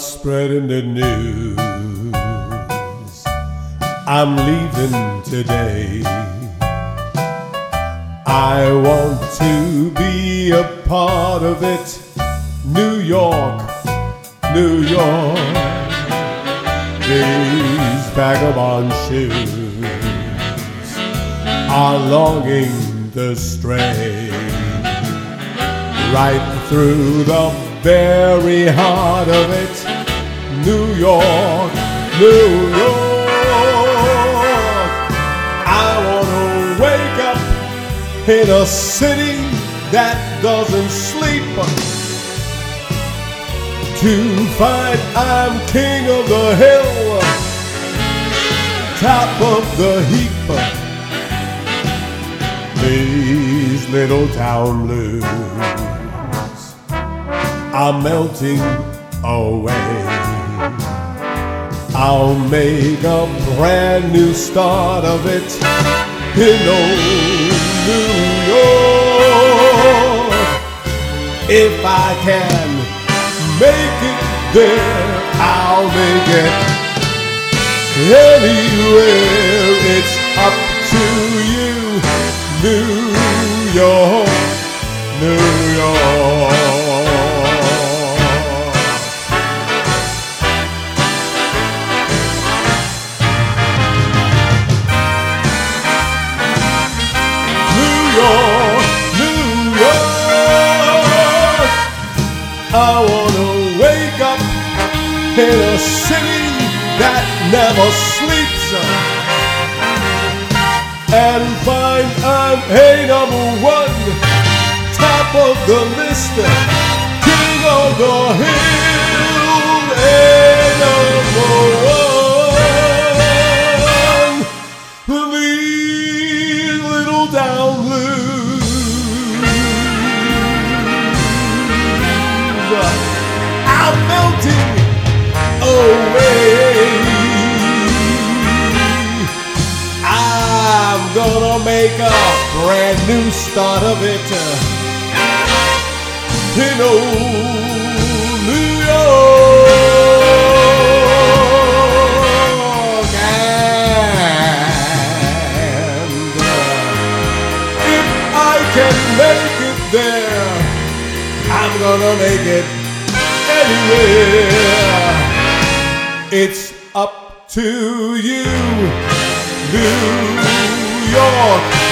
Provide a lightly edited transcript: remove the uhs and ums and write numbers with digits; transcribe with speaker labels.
Speaker 1: spreading the news. I'm leaving today. I want to be a part of it. New York, New York. These vagabond shoes are longing to stray right through the very heart of it. New York, New York. I wanna wake up in a city that doesn't sleep, to find I'm king of the hill, top of the heap. These little town blues are melting away. I'll make a brand new start of it in old New York. If I can make it there, I'll make it anywhere. It's up to you, New York, New York. I wanna wake up in a city that never sleeps and find I'm a number one, top of the list, king of the hill, and number one. These little down blues I'm melting away. I'm gonna make a brand new start of it in old New York. And if I can make it there, I'm gonna make it anywhere. It's up to you, New York.